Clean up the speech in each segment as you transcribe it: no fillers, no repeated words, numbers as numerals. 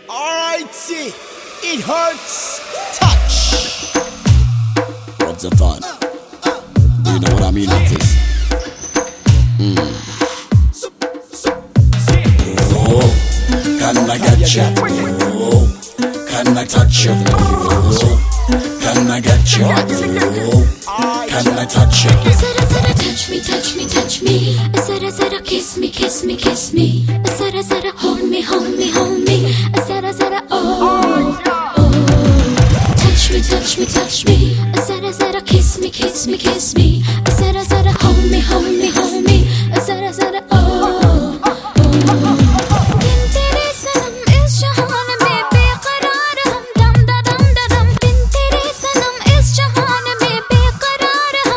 Alrighty, it hurts. Touch. What's the fun? Do you know what I mean, artist? Oh, can I get you? Oh, can I touch you? Oh, can I get you? Oh, can I touch you? Zara zara touch me, touch me, touch me. Zara zara kiss me, kiss me, kiss me. Zara zara hold me, hold me, hold me. Zara zara oh, oh. Touch me, touch me, touch me. Zara zara kiss me, kiss me, kiss me. Zara zara hold me, hold me, hold me. Zara zara oh, oh. बिन तेरे सनम इस जहान में बेकरार हम दम दा दम दा दम. बिन तेरे सनम इस जहान में बेकरार हम.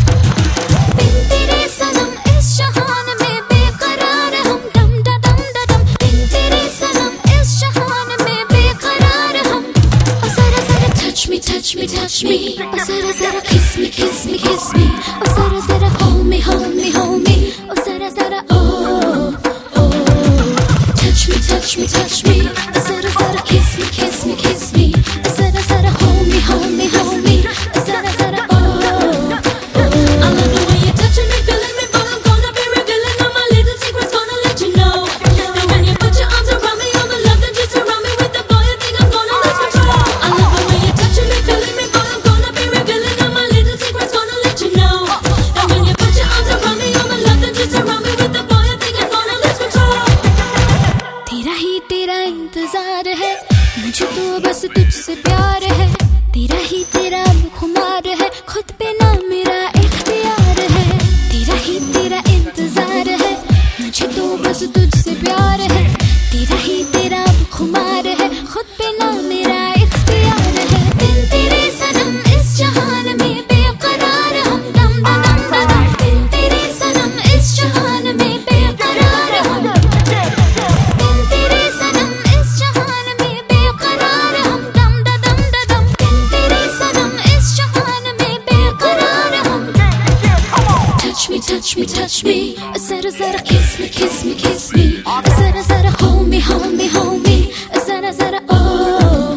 बिन तेरे सनम इस जहान में बेकरार हम दम दा दम दा दम. बिन तेरे सनम इस जहान में बेकरार हम. जरा जरा touch me, touch me, touch me. जरा जरा kiss me, kiss me, kiss me. जरा जरा hold me, hold me, hold me. जरा जरा oh, oh. Touch me, touch me, touch me. Zara zara kiss me, kiss me, kiss me. Zara zara hold me, hold me, hold me. Zara zara oh, oh. I love the way you're touching me, feeling me, but I'm gonna be revealing all my little secrets, gonna let you know. And when you put your arms around me, all the love that you surround me with, the boy, I think I'm gonna lose control. I love the way you're touching me, feeling me, but I'm gonna be revealing all my little secrets, gonna let you know. And when you put your arms around me, all the love that you surround me with, the boy, I think I'm gonna lose control. तेरा ही तेरा इंतजार है, मुझे तो बस तुझसे प्यार है. तेरा ही तेरा खुमार है, खुद पे ना मेरा इख्तियार है. तेरा ही तेरा इंतजार है, मुझे तो बस तुझसे प्यार है. तेरा ही तेरा खुमार है, खुद पे ना मेरा इख्तियार है. बिन तेरे सनम इस जहान में बेकरार हम दम दा दम दा दम. बिन तेरे सनम इस जहान में बेकरार हम. बिन तेरे सनम इस जहान में बेकरार हम दम दा दम दा दम. बिन तेरे सनम इस जहान में बेकरार हम. Touch me, touch me, touch me. Zara zara kiss me, kiss me, kiss me. Zara zara hold me, hold me, hold me. Zara zara oh,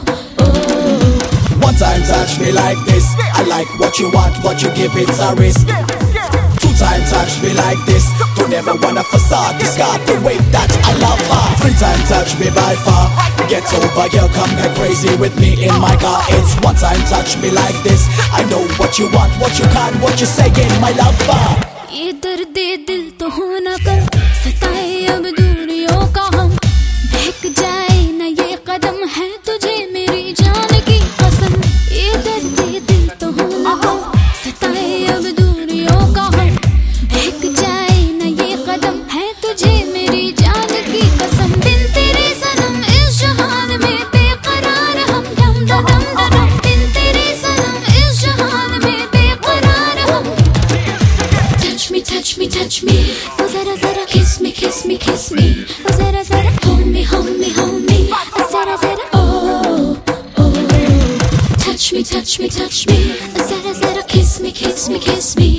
oh. One time touch me like this. I like what you want, what you give, it's a risk. Two time touch me like this. Don't ever wanna facade, discard the way that I love her. Three time touch me by far. Get over here, come get crazy with me in my car. It's one time touch me like this. I know what you want, what you can't, what you saying, my lover. ये दर्द दिल तो होना कर सताए अब दूरियों का हम. बहक जाए ना ये कदम है तुझे मेरी जान की कसम. ये दर्द दिल तो होना कर सताए अब दूरियों का हम. बहक जाए ना ये कदम है तुझे मेरी जान की कसम. बिन तेरे सनम इस जहान में बेकरार हम दम दा दम दा दम. बिन तेरे सनम इस जहान में बेकरार हम. Touch me, touch me, touch me. Oh, zara zara kiss me, kiss me, kiss me. Oh, zara zara hold me, hold me, hold me. Oh, zara zara oh, oh. Touch me, touch me, touch me. Oh, zara zara kiss me, kiss me, kiss me.